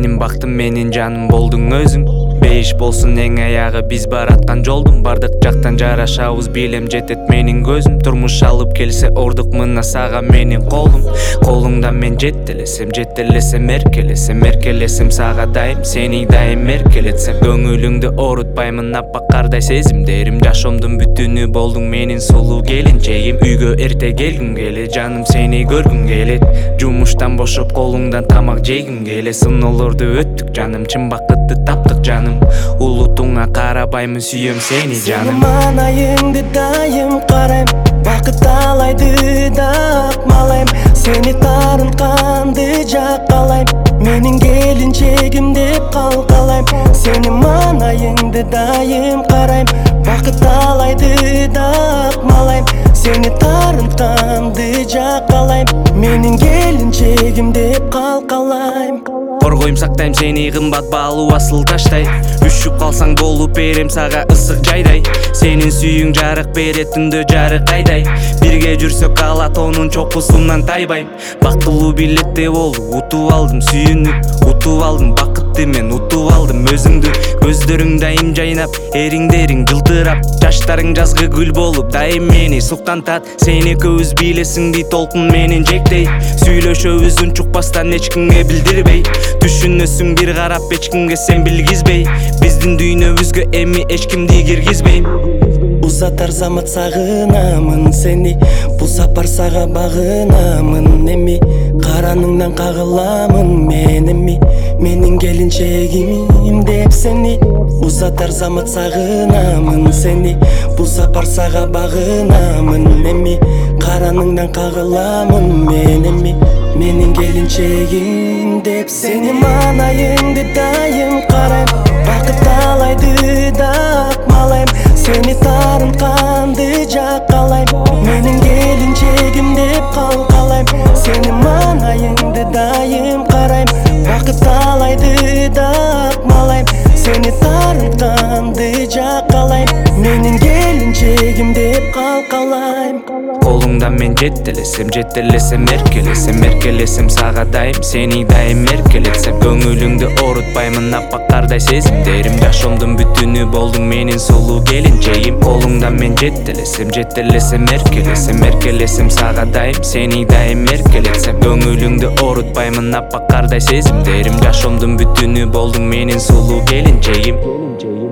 Менин бактым, менин жаным болдуң өзүң. Бейиш болсун эң аягы биз бараткан жолдун. Бардык жактан жарашабыз, билем жетет менин көзүм. Турмуш алып келсе ордук мына сага менин колум. Колуңдан мен жеттелесем, жеттелесем эркелесем, эркелесем сага дайым, сени дайым эркелетсем. Көңүлүңдү оорутпаймын аппак кардай сезимдерим. Жашоомдун бүтүнү болдуң менин сулуу келинчегим. Үйгө эрте келгим келет, жаным сени көргүм келет. Жумуштан бошоп колуңдан тамак жегим келет. Сыноолорду өттүк жаным, чын бакытты таптык жаным. Улутуңа карабаймын, сүйөм сени жаным. Сени манайыңды дайым карайм, бакыт талайды да акмалайм. Сени тарынканды жаккалайм, менин келинчегим деп калкалайм. Сени манайыңды дайым карайм, бакыт талайды да акмалайм. Сени тарынканды жаккалайм, менин келинчегим деп калкалайм. Коргойм, сактайм сени кымбат баалуу асыл таштай. Үшүп калсаң болуп берем сага ысык жайдай. Сенин сүйүң жарык берет түндө жарык айдай. Бирге жүрсөк ала тоонун чокусунан тайбайм. Бактылуу билетте болду, утуп алдым сүйүнүп, утуп алдым бакытты мен, утуп алдым өзүңдү. Көздөрүң дайым жайнап, эриңдериң жылтырап, жаштарың жазгы гүл болуп дайым мени суктантат. Сени көбүз билесиңди толкун менен жектей. Сүйлөшөбүз унчукпастан эч кимге билдирбей. Түшүнөсүң бир карап эч кимге сен билгизбей. Биздин дүйнөбүзгө эми эч кимди киргизбейм. Узатар замат сагынамын сени, бул сапар сага багынамын эми. Караныңдан кагыламын мен эми, менин келинчегим деп сени. Узатар замат сагынамын сени, бул сапар сага багынамын эми. Караныңдан кагыламын мен эми, менин келинчегим деп сени. Манайыңды дайым карайм, бакыт талайды да акмалайм. Сени тарынканды жаккалайм, менин келинчегим деп калкалайм. Сени манайыңды дайым карайм, бакыт талайды да акмалайм. Сени тарынканды жаккалайм, менин келинчегим деп калкалайм. Колуңдан мен жеттелесем, жеттелесем эркелесем, эркелесем сага дайым, сени дайым эркелетсем. Көңүлүңдү оорутпаймын аппак кардай сезимдерим. Жашоомдун бүтүнү болдуң менин сулуу келинчегим. Колуңдан мен жеттелесем, жеттелесем эркелесем, эркелесем сага дайым, сени дайым эркелетсем. Көңүлүңдү оорутпаймын аппак кардай сезимдерим. Жашоомдун бүтүнү болдуң менин сулуу келинчегим.